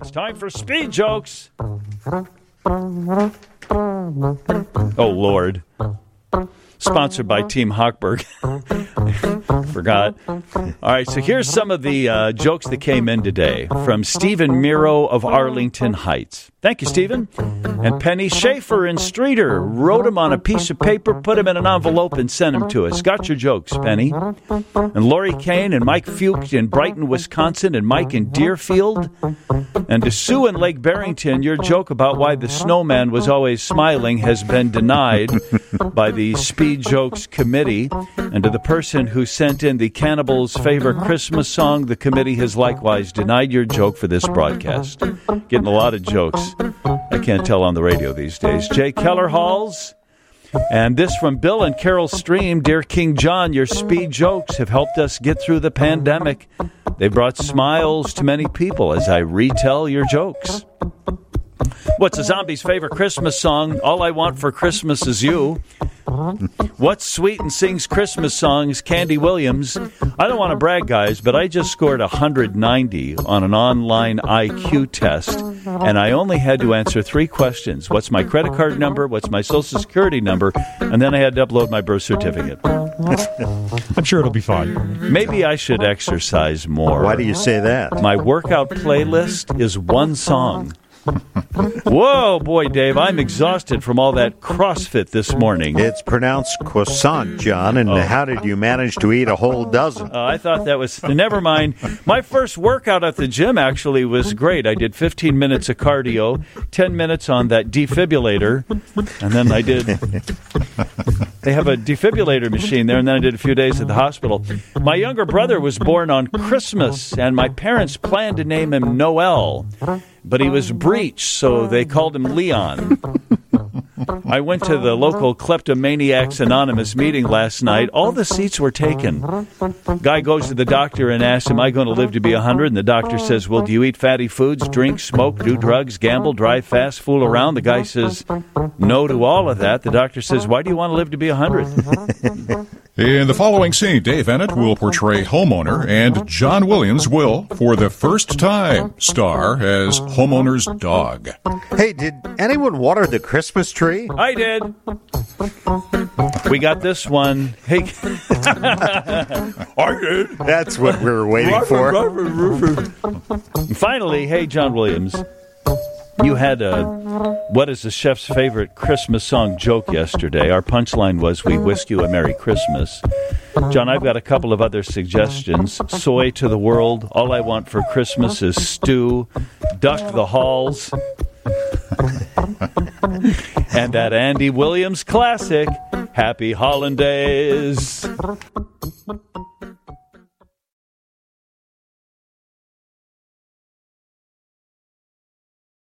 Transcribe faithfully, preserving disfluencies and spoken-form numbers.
It's time for Speed Jokes. Oh, Lord. Sponsored by Team Hochberg. Forgot. All right, so here's some of the uh, jokes that came in today from Stephen Miro of Arlington Heights. Thank you, Stephen. And Penny Schaefer in Streeter wrote them on a piece of paper, put them in an envelope, and sent them to us. Got your jokes, Penny. And Lori Kane and Mike Fuchs in Brighton, Wisconsin, and Mike in Deerfield. And to Sue in Lake Barrington, your joke about why the snowman was always smiling has been denied by the Speed Jokes Committee. And to the person who sent in the Cannibals' favorite Christmas song, the committee has likewise denied your joke for this broadcast. Getting a lot of jokes. I can't tell on the radio these days. Jay Keller Halls. And this from Bill and Carol Stream. Dear King John, your speed jokes have helped us get through the pandemic. They brought smiles to many people as I retell your jokes. What's a zombie's favorite Christmas song? All I Want for Christmas Is You. What's sweet and sings Christmas songs? Candy Williams. I don't want to brag, guys, but I just scored one hundred ninety on an online I Q test, and I only had to answer three questions. What's my credit card number? What's my social security number? And then I had to upload my birth certificate. I'm sure it'll be fine. Maybe I should exercise more. Why do you say that? My workout playlist is one song. Whoa, boy, Dave, I'm exhausted from all that CrossFit this morning. It's pronounced croissant, John, and Oh. how did you manage to eat a whole dozen? Uh, I thought that was... Never mind. My first workout at the gym actually was great. I did fifteen minutes of cardio, ten minutes on that defibrillator, and then I did... They have a defibrillator machine there, and then I did a few days at the hospital. My younger brother was born on Christmas, and my parents planned to name him Noel, but he was breech, so they called him Leon. I went to the local Kleptomaniacs Anonymous meeting last night. All the seats were taken. Guy goes to the doctor and asks, am I going to live to be one hundred? And the doctor says, well, do you eat fatty foods, drink, smoke, do drugs, gamble, drive fast, fool around? The guy says, no to all of that. The doctor says, why do you want to live to be one hundred? In the following scene, Dave Ennett will portray homeowner, and John Williams will, for the first time, star as homeowner's dog. Hey, did anyone water the Christmas tree? I did. We got this one. Hey, I did. That's what we were waiting for. Finally, hey, John Williams, you had a what is the chef's favorite Christmas song joke yesterday. Our punchline was, we wish you a Merry Christmas. John, I've got a couple of other suggestions. Soy to the world. All I want for Christmas is stew. Duck the halls. And that Andy Williams classic, Happy Hollandaise.